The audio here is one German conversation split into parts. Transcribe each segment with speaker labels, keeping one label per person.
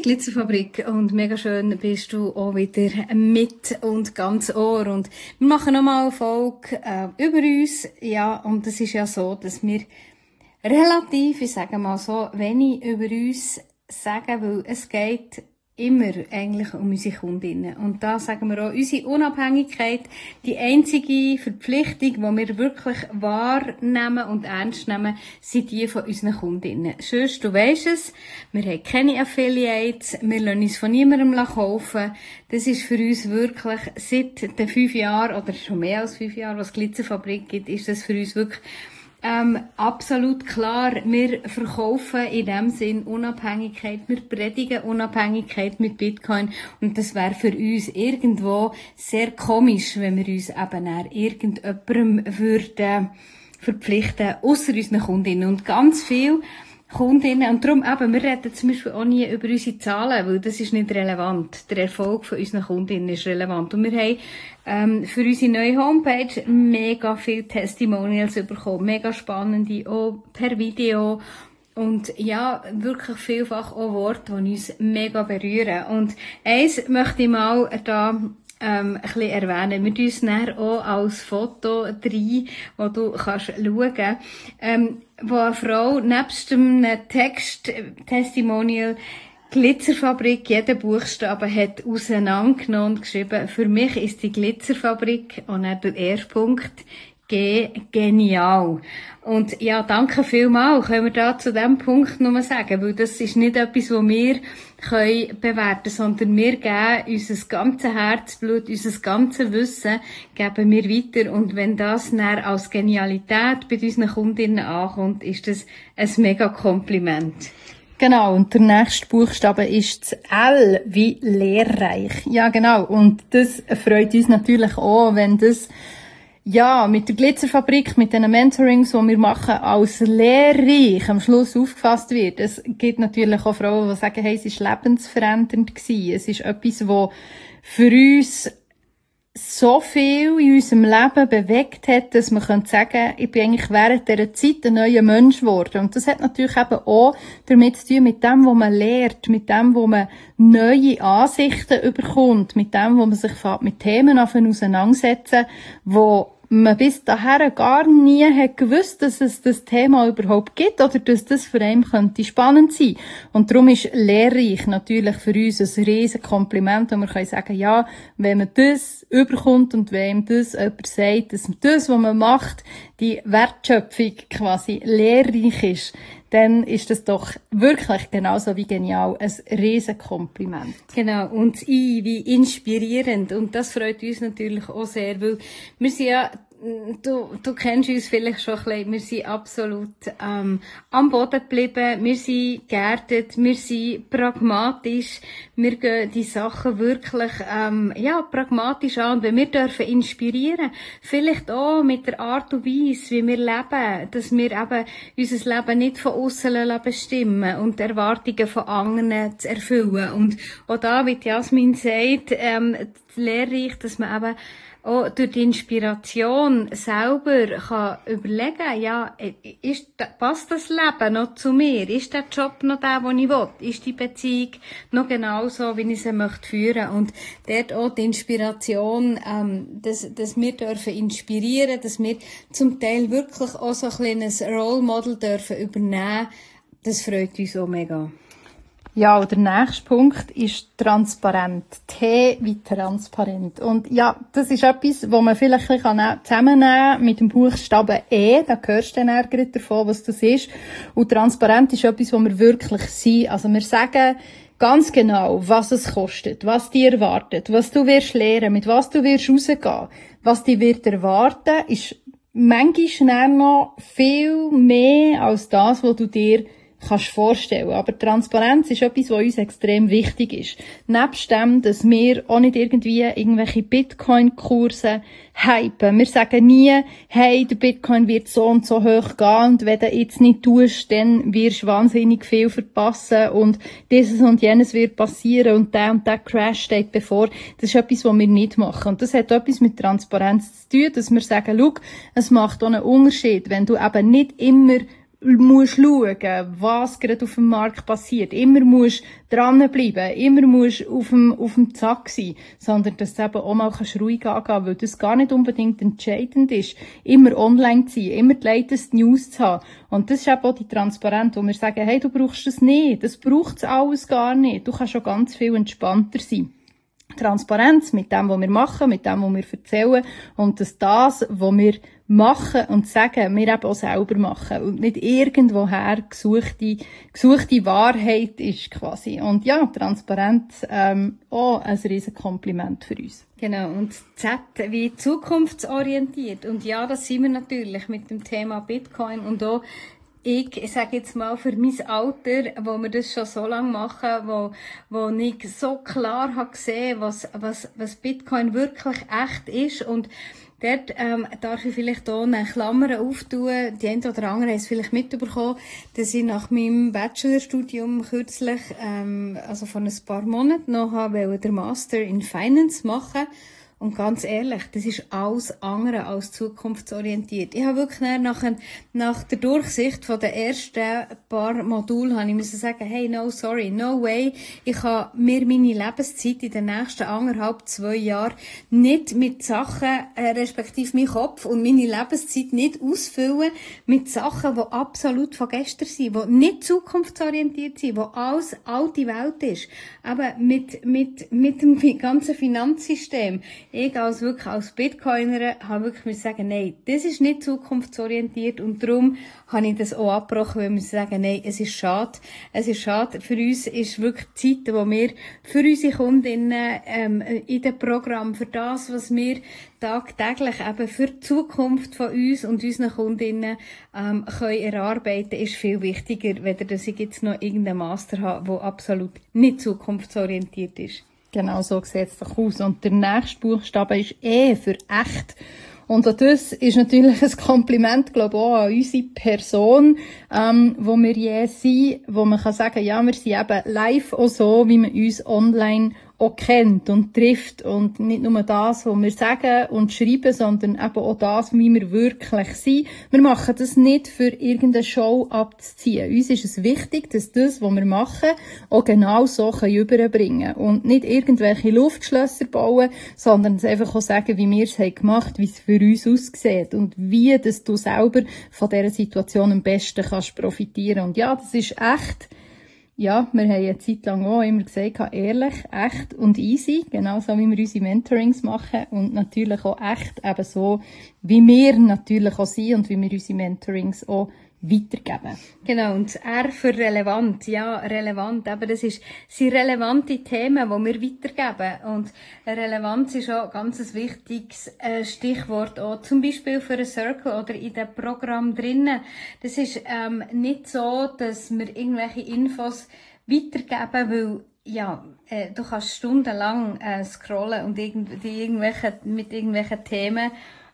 Speaker 1: Glitzerfabrik und mega schön bist du auch wieder mit und ganz Ohr. Und wir machen nochmal eine Folge über uns. Ja, und es ist ja so, dass wir relativ, ich sage mal so, wenig über uns sagen, weil es geht immer eigentlich um unsere Kundinnen. Und da sagen wir auch, unsere Unabhängigkeit, die einzige Verpflichtung, die wir wirklich wahrnehmen und ernst nehmen, sind die von unseren Kundinnen. Sonst, du weisst es, wir haben keine Affiliates, wir lassen uns von niemandem kaufen. Das ist für uns wirklich seit den 5 Jahren, oder schon mehr als 5 Jahren, was Glitzerfabrik gibt, ist das für uns wirklich absolut klar. Wir verkaufen in dem Sinn Unabhängigkeit, wir predigen Unabhängigkeit mit Bitcoin und das wäre für uns irgendwo sehr komisch, wenn wir uns eben nach irgendjemandem würden verpflichten, ausser unseren Kundinnen. Und ganz viel Kundinnen, und darum eben, wir reden zum Beispiel auch nie über unsere Zahlen, weil das ist nicht relevant. Der Erfolg von unseren Kundinnen ist relevant. Und wir haben für unsere neue Homepage mega viele Testimonials bekommen, mega spannende, auch per Video. Und ja, wirklich vielfach auch Worte, die uns mega berühren. Und eins möchte ich mal da ein bisschen erwähnen. Wir tun es dann auch als Foto rein, wo du kannst schauen, wo eine Frau nebst dem Text-Testimonial Glitzerfabrik jeden Buchstaben hat auseinandergenommen und geschrieben, für mich ist die Glitzerfabrik, und dann der erste Punkt, genial. Und ja, danke vielmals, können wir da zu diesem Punkt nur sagen, weil das ist nicht etwas, was wir können bewerten, sondern wir geben unser ganzes Herzblut, unser ganzes Wissen geben wir weiter, und wenn das dann als Genialität bei unseren Kundinnen ankommt, ist das ein mega Kompliment.
Speaker 2: Genau, und der nächste Buchstabe ist das L wie lehrreich. Ja, genau, und das freut uns natürlich auch, wenn das ja, mit der Glitzerfabrik, mit den Mentorings, die wir machen, als lehrreich am Schluss aufgefasst wird. Es gibt natürlich auch Frauen, die sagen, hey, es ist lebensverändernd gewesen. Es ist etwas, was für uns so viel in unserem Leben bewegt hat, dass man sagen könnte, ich bin eigentlich während dieser Zeit ein neuer Mensch geworden. Und das hat natürlich eben auch damit zu tun, mit dem, was man lernt, mit dem, wo man neue Ansichten überkommt, mit dem, wo man sich mit Themen auseinandersetzen, wo man bis dahin gar nie hat gewusst, dass es das Thema überhaupt gibt oder dass das für einen könnte spannend sein. Und darum ist lehrreich natürlich für uns ein riesen Kompliment, und wir können sagen, ja, wenn man das überkommt und wenn das jemand sagt, dass das, was man macht, die Wertschöpfung quasi lehrreich ist, dann ist das doch wirklich genauso wie genial ein riesen Kompliment.
Speaker 1: Genau, und wie inspirierend. Und das freut uns natürlich auch sehr, weil wir sind ja, du kennst uns vielleicht schon ein bisschen, wir sind absolut am Boden geblieben, wir sind geerdet, wir sind pragmatisch, wir gehen die Sachen wirklich pragmatisch an. Und wenn wir dürfen inspirieren, vielleicht auch mit der Art und Weise, wie wir leben, dass wir eben unser Leben nicht von aussen bestimmen und die Erwartungen von anderen zu erfüllen. Und auch da, wie Jasmin sagt, lehrreich, dass man eben auch durch die Inspiration selber kann überlegen, ja, passt das Leben noch zu mir? Ist der Job noch der, den ich will? Ist die Beziehung noch genauso, wie ich sie möchte führen? Und dort auch die Inspiration, dass wir dürfen inspirieren, dass wir zum Teil wirklich auch so ein kleines Role Model dürfen übernehmen, das freut uns auch mega.
Speaker 2: Ja, und der nächste Punkt ist transparent. T wie transparent. Und ja, das ist etwas, wo man vielleicht zusammennehmen kann mit dem Buchstaben E. Da hörst du dann gerade davon, was das ist. Und transparent ist etwas, wo wir wirklich sind. Also wir sagen ganz genau, was es kostet, was dir erwartet, was du wirst lernen, mit was du wirst rausgehen. Was dich wird erwarten, ist manchmal noch viel mehr als das, was du dir kannst vorstellen. Aber Transparenz ist etwas, was uns extrem wichtig ist. Nebst dem, dass wir auch nicht irgendwie irgendwelche Bitcoin-Kurse hypen. Wir sagen nie, hey, der Bitcoin wird so und so hoch gehen und wenn du jetzt nicht tust, dann wirst du wahnsinnig viel verpassen und dieses und jenes wird passieren und der Crash steht bevor. Das ist etwas, was wir nicht machen. Und das hat etwas mit Transparenz zu tun, dass wir sagen, schau, es macht auch einen Unterschied, wenn du eben nicht immer musst schauen, was gerade auf dem Markt passiert. Immer musst dranbleiben, immer musst auf dem Zack sein, sondern dass du eben auch mal ruhig angehen kannst, weil das gar nicht unbedingt entscheidend ist, immer online zu sein, immer die latest News zu haben. Und das ist eben auch die Transparenz, wo wir sagen, hey, du brauchst das nicht, das braucht es alles gar nicht. Du kannst schon ganz viel entspannter sein. Transparenz mit dem, was wir machen, mit dem, was wir erzählen und dass das, was wir machen und sagen, wir eben auch selber machen und nicht irgendwoher gesuchte Wahrheit ist quasi. Und ja, Transparenz auch ein riesen Kompliment für uns.
Speaker 1: Genau, und Z wie zukunftsorientiert. Und ja, das sind wir natürlich mit dem Thema Bitcoin und auch ich sage jetzt mal, für mein Alter, wo wir das schon so lange machen, wo ich so klar habe gesehen, was Bitcoin wirklich echt ist. Und dort darf ich vielleicht auch eine Klammer auftun. Die eine oder andere haben es vielleicht mitbekommen, dass ich nach meinem Bachelorstudium kürzlich, also vor ein paar Monaten noch habe, den Master in Finance machen. Und ganz ehrlich, das ist alles andere als zukunftsorientiert. Ich habe wirklich nach der Durchsicht von den ersten paar Modulen habe ich müssen sagen, hey, no, sorry, no way. Ich kann mir meine Lebenszeit in den nächsten 1,5-2 Jahren nicht mit Sachen, respektive mein Kopf und meine Lebenszeit nicht ausfüllen mit Sachen, die absolut von gestern sind, die nicht zukunftsorientiert sind, die alles alte Welt ist. Aber mit dem ganzen Finanzsystem. Ich als Bitcoiner habe wirklich sagen, nein, das ist nicht zukunftsorientiert und darum habe ich das auch abgebrochen, weil wir sagen, nein, es ist schade. Es ist schade. Für uns ist wirklich die Zeit, wo wir für unsere Kundinnen in dem Programm, für das, was wir tagtäglich eben für die Zukunft von uns und unseren Kundinnen können erarbeiten, ist viel wichtiger, weder dass ich jetzt noch irgendeinen Master habe, der absolut nicht zukunftsorientiert ist.
Speaker 2: Genau so sieht es doch aus. Und der nächste Buchstabe ist E für echt. Und auch das ist natürlich ein Kompliment, glaube ich, auch an unsere Person, wo wir je sind, wo man kann sagen, ja, wir sind eben live auch so, wie man uns online auch kennt und trifft und nicht nur das, was wir sagen und schreiben, sondern eben auch das, wie wir wirklich sind. Wir machen das nicht für irgendeine Show abzuziehen. Uns ist es wichtig, dass das, was wir machen, auch genau so überbringen können. Und nicht irgendwelche Luftschlösser bauen, sondern es einfach auch sagen, wie wir es gemacht haben, wie es für uns aussieht und wie dass du selber von dieser Situation am besten kannst profitieren. Und ja, das ist echt. Ja, wir haben eine Zeit lang auch immer gesagt, ehrlich, echt und easy, genauso wie wir unsere Mentorings machen und natürlich auch echt, eben so, wie wir natürlich auch sind und wie wir unsere Mentorings auch weitergeben.
Speaker 1: Genau, und R für relevant. Ja, relevant. Aber das sind relevante Themen, die wir weitergeben. Und Relevanz ist auch ganz ein wichtiges Stichwort, auch zum Beispiel für einen Circle oder in dem Programm drinnen. Das ist nicht so, dass wir irgendwelche Infos weitergeben, weil ja, du kannst stundenlang scrollen und mit irgendwelchen Themen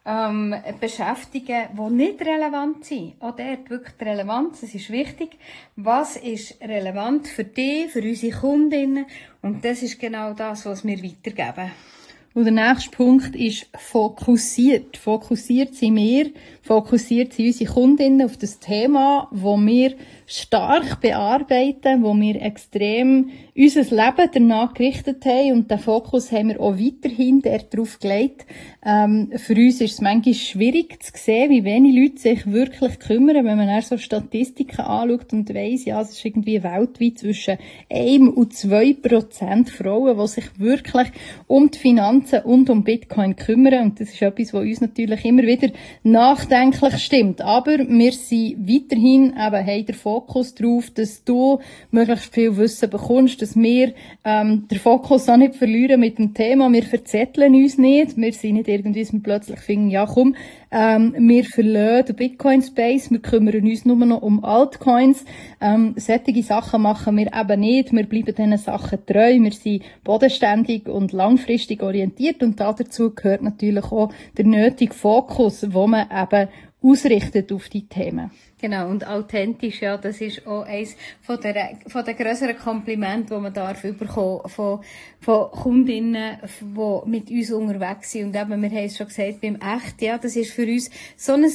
Speaker 1: beschäftigen, die nicht relevant sind. Auch dort wirklich die Relevanz, das ist wichtig. Was ist relevant für dich, für unsere Kundinnen? Und das ist genau das, was wir weitergeben.
Speaker 2: Und der nächste Punkt ist fokussiert. Fokussiert sind wir, fokussiert sind unsere Kundinnen auf das Thema, wo wir stark bearbeiten, wo wir extrem unser Leben danach gerichtet haben und den Fokus haben wir auch weiterhin darauf gelegt. Für uns ist es manchmal schwierig zu sehen, wie wenig Leute sich wirklich kümmern, wenn man dann so Statistiken anschaut und weiss, ja, es ist irgendwie weltweit zwischen 1 und 2% Frauen, die sich wirklich um die Finanzen und um Bitcoin kümmern. Und das ist etwas, was uns natürlich immer wieder nachdenklich stimmt. Aber wir sind weiterhin eben, haben den Fokus darauf, dass du möglichst viel Wissen bekommst, dass wir den Fokus auch nicht verlieren mit dem Thema. Wir verzetteln uns nicht. Wir sind nicht irgendwie plötzlich finden, ja komm, wir verlassen den Bitcoin-Space, wir kümmern uns nur noch um Altcoins. Solche Sachen machen wir eben nicht. Wir bleiben diesen Sachen treu. Wir sind bodenständig und langfristig orientiert und dazu gehört natürlich auch der nötige Fokus, wo man eben ausrichtet auf die Themen.
Speaker 1: Genau, und authentisch, ja, das ist auch eins von der grösseren Komplimente, die man darf bekommen von Kundinnen, die mit uns unterwegs sind. Und eben, wir haben es schon gesagt, beim Echt, ja, das ist für uns so ein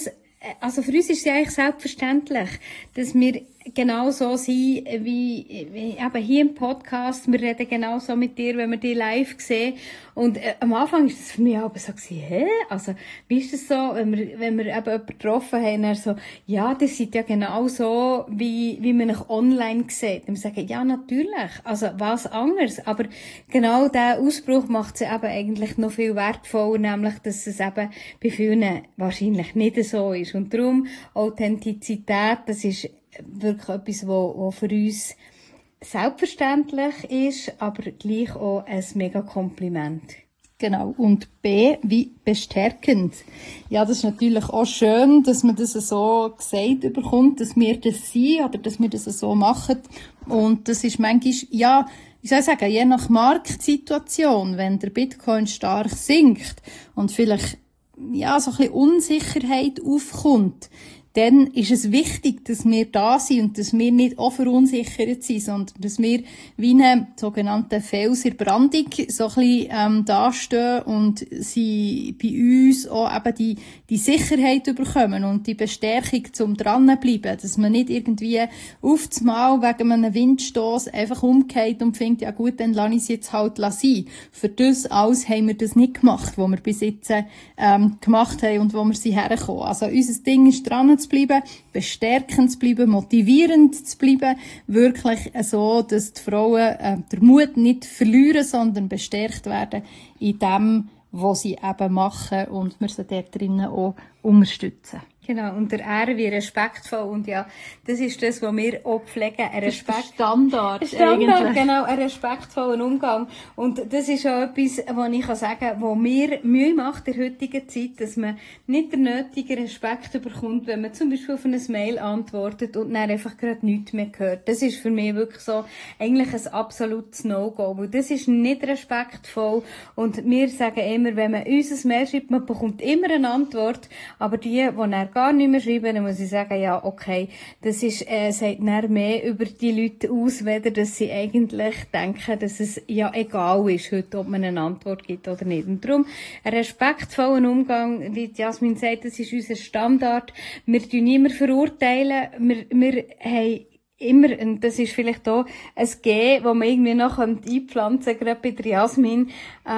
Speaker 1: also für uns ist es ja eigentlich selbstverständlich, dass wir genauso sind, wie eben hier im Podcast. Wir reden genauso mit dir, wenn wir dich live sehen. Und am Anfang ist das für mich aber so gewesen, also, wie ist das so, wenn wir eben jemanden getroffen haben, dann so, ja, das seid ja genauso, wie man euch online sieht. Und wir sagen, ja, natürlich. Also, was anderes. Aber genau dieser Ausbruch macht es eben eigentlich noch viel wertvoller, nämlich, dass es eben bei vielen wahrscheinlich nicht so ist. Und darum, Authentizität, das ist wirklich etwas, wo für uns selbstverständlich ist, aber gleich auch ein mega Kompliment.
Speaker 2: Genau. Und B, wie bestärkend. Ja, das ist natürlich auch schön, dass man das so gesagt bekommt, dass wir das sind oder dass wir das so machen. Und das ist manchmal, ja, ich soll sagen, je nach Marktsituation, wenn der Bitcoin stark sinkt und vielleicht, ja, so ein bisschen Unsicherheit aufkommt, dann ist es wichtig, dass wir da sind und dass wir nicht auch verunsichert sind, sondern dass wir wie eine sogenannte Fels in der Brandung so ein bisschen dastehen und sie bei uns auch eben die Sicherheit bekommen und die Bestärkung zum dranbleiben, dass man nicht irgendwie auf das Mal wegen einem Windstoss einfach umgeht und findet, ja gut, dann lasse ich es jetzt halt sein. Für das alles haben wir das nicht gemacht, was wir bis jetzt gemacht haben und wo wir sind hergekommen. Also unser Ding ist dran zu bleiben, bestärkend zu bleiben, motivierend zu bleiben, wirklich so, dass die Frauen den Mut nicht verlieren, sondern bestärkt werden in dem, was sie eben machen und wir sie dort drinnen auch unterstützen.
Speaker 1: Genau, und der Ehre wie respektvoll und ja, das ist das, was wir auch pflegen, ein
Speaker 2: Standard
Speaker 1: eigentlich. Genau, ein respektvollen Umgang. Und das ist auch etwas, was ich sagen kann, was mir Mühe macht in der heutigen Zeit, dass man nicht den nötigen Respekt bekommt, wenn man zum Beispiel auf eine Mail antwortet und dann einfach gerade nichts mehr hört. Das ist für mich wirklich so eigentlich ein absolutes No-Go, weil das ist nicht respektvoll und wir sagen immer, wenn man uns ein Mail schreibt, man bekommt immer eine Antwort, aber die dann gar nicht mehr schreiben, dann muss ich sagen, ja, okay, das ist, sagt dann mehr über die Leute aus, weder dass sie eigentlich denken, dass es ja egal ist heute, ob man eine Antwort gibt oder nicht. Und darum, ein respektvollen Umgang, wie Jasmin sagt, das ist unser Standard. Wir tun niemand verurteilen, wir haben immer, und das ist vielleicht auch ein G, das man irgendwie noch einpflanzen könnte, gerade bei der Jasmin,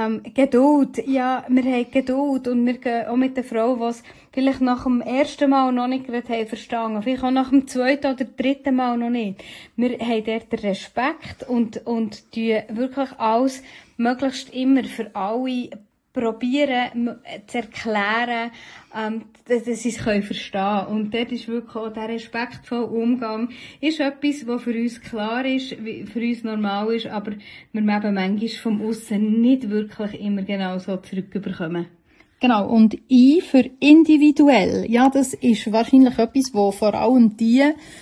Speaker 1: Geduld. Ja, wir haben Geduld und wir gehen auch mit der Frau, die es vielleicht nach dem ersten Mal noch nicht gerade haben verstanden, vielleicht auch nach dem zweiten oder dritten Mal noch nicht. Wir haben dort den Respekt und tun wirklich alles möglichst immer für alle probieren zu erklären, dass sie es verstehen können. Und dort ist wirklich auch der respektvolle Umgang ist etwas, was für uns klar ist, für uns normal ist, aber wir eben manchmal vom Aussen nicht wirklich immer genau so zurückbekommen.
Speaker 2: Genau, und I für individuell. Ja, das ist wahrscheinlich etwas, wo vor allem die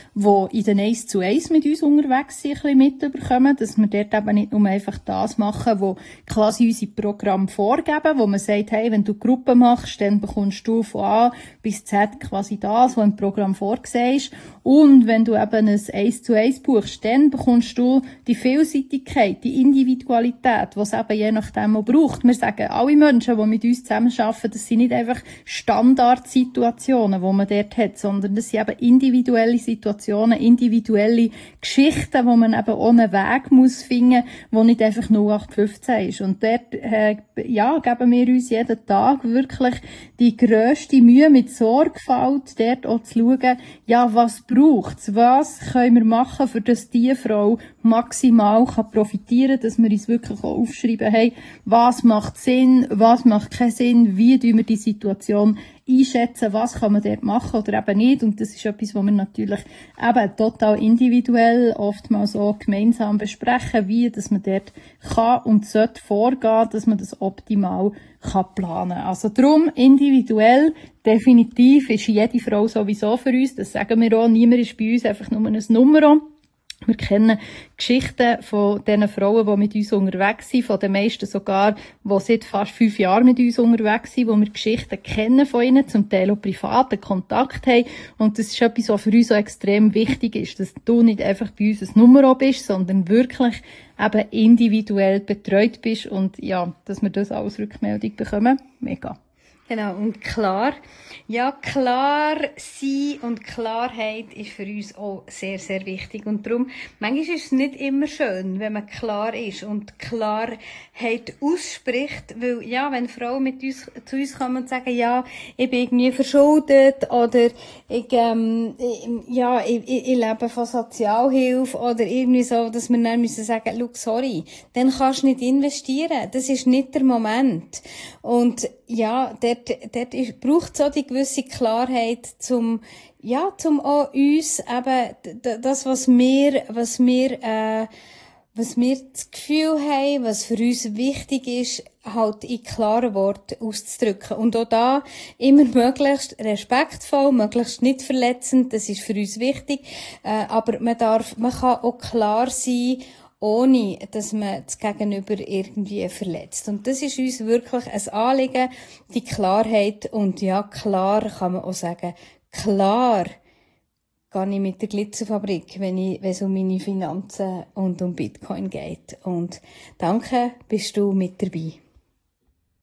Speaker 2: in den 1:1 mit uns unterwegs sind, ein bisschen mitbekommen, dass wir dort eben nicht nur einfach das machen, wo quasi unsere Programme vorgeben, wo man sagt, hey, wenn du Gruppen machst, dann bekommst du von A bis Z quasi das, was im Programm vorgesehen ist. Und wenn du eben ein 1:1 buchst, dann bekommst du die Vielseitigkeit, die Individualität, was es eben je nachdem auch braucht. Wir sagen, alle Menschen, die mit uns zusammenarbeiten, das sind nicht einfach Standardsituationen, die man dort hat, sondern das sind eben individuelle Situationen, individuelle Geschichten, wo man eben ohne Weg muss finden, wo nicht einfach 0815 ist. Und dort, geben wir uns jeden Tag wirklich die grösste Mühe mit Sorgfalt, dort auch zu schauen, ja, was braucht's? Was können wir machen, für dass die Frau maximal profitieren kann, dass wir uns wirklich auch aufschreiben, hey, was macht Sinn, was macht keinen Sinn, wie tun wir die Situation einschätzen, was kann man dort machen oder eben nicht. Und das ist etwas, was wir natürlich eben total individuell oftmals auch gemeinsam besprechen, wie dass man dort kann und sollte vorgehen, dass man das optimal kann planen. Also darum individuell, definitiv ist jede Frau sowieso für uns, das sagen wir auch, niemand ist bei uns einfach nur ein Nummer. Wir kennen Geschichten von diesen Frauen, die mit uns unterwegs sind, von den meisten sogar, die seit fast 5 Jahren mit uns unterwegs sind, wo wir Geschichten kennen von ihnen, zum Teil auch privaten Kontakt haben. Und das ist etwas, was für uns auch extrem wichtig ist, dass du nicht einfach bei uns ein Nummer bist, sondern wirklich eben individuell betreut bist und ja, dass wir das als Rückmeldung bekommen. Mega.
Speaker 1: Genau, und klar. Ja, klar sein und Klarheit ist für uns auch sehr, sehr wichtig. Und darum, manchmal ist es nicht immer schön, wenn man klar ist und Klarheit ausspricht. Weil, ja, wenn Frauen zu uns kommen und sagen, ja, ich bin irgendwie verschuldet oder ich lebe von Sozialhilfe oder irgendwie so, dass wir dann müssen sagen, look, sorry, dann kannst du nicht investieren. Das ist nicht der Moment. Und ja, dort braucht es auch die gewisse Klarheit, zum auch uns eben, das, was wir das Gefühl haben, was für uns wichtig ist, halt in klaren Worten auszudrücken. Und auch da immer möglichst respektvoll, möglichst nicht verletzend, das ist für uns wichtig. Aber man kann auch klar sein, ohne dass man das Gegenüber irgendwie verletzt. Und das ist uns wirklich ein Anliegen, die Klarheit. Und ja, klar kann man auch sagen, klar gehe ich mit der Glitzerfabrik, wenn es um meine Finanzen und um Bitcoin geht. Und danke, bist du mit dabei.